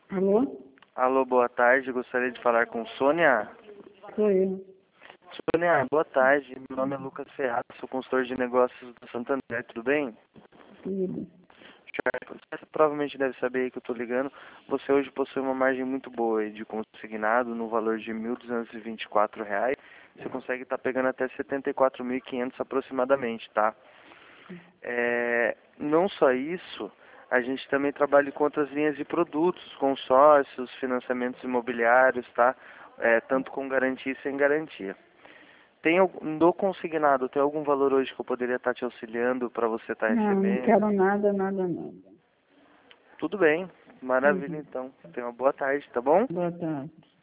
Alô? Alô, boa tarde. Gostaria de falar com Sônia. Sou eu. Sônia, boa tarde. Meu nome é Lucas Ferraz, sou consultor de negócios do Santander. Tudo bem? Tudo. Você provavelmente deve saber aí que eu estou ligando. Você hoje possui uma margem muito boa aí de consignado no valor de R$ 1.224. Você consegue estar pegando até 74.500 aproximadamente, tá? Não só isso, a gente também trabalha com outras linhas de produtos, consórcios, financiamentos imobiliários, tá? Tanto com garantia e sem garantia. Do consignado, tem algum valor hoje que eu poderia estar te auxiliando para você estar Não recebendo? quero nada, nada, nada. Tudo bem, maravilha Uhum. então. Tenha uma boa tarde, tá bom? Boa tarde.